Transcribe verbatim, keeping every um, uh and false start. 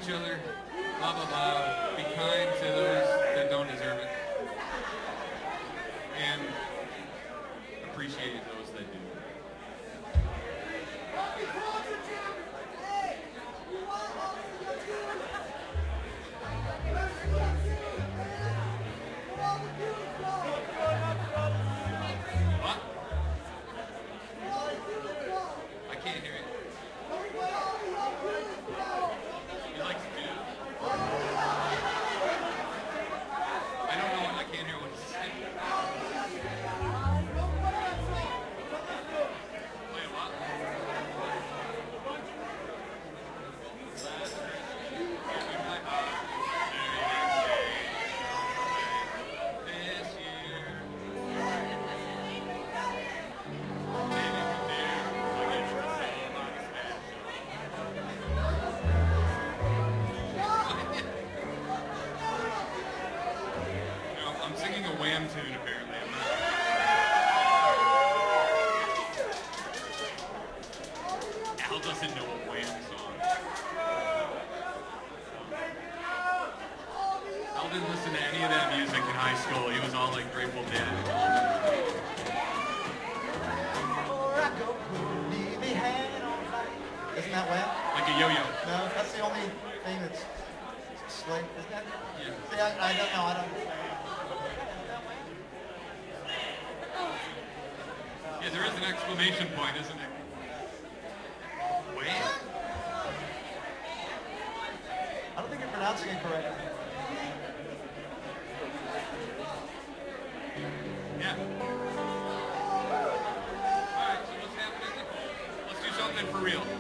each other, blah, blah, blah. Be kind to those that don't deserve it. And appreciate those that do. What? I can't hear it. He likes to do. I don't know. I can't hear what he's saying. Wait, what? Give me my heart. This year. Maybe from there, I get to say a lot of No, I'm singing a Wham tune apparently. I'm not. Al doesn't know a Wham song. Al didn't listen to any of that music in high school. He was all like Grateful Dead. Isn't that Wham? Like a yo-yo. No, that's the only thing that's slick, isn't that? Yeah. See, I, I don't know, I don't. Yeah, there is an exclamation point, isn't it? Wham? I don't think you're pronouncing it correctly. Yeah. Alright, so what's happening? Let's do something for real.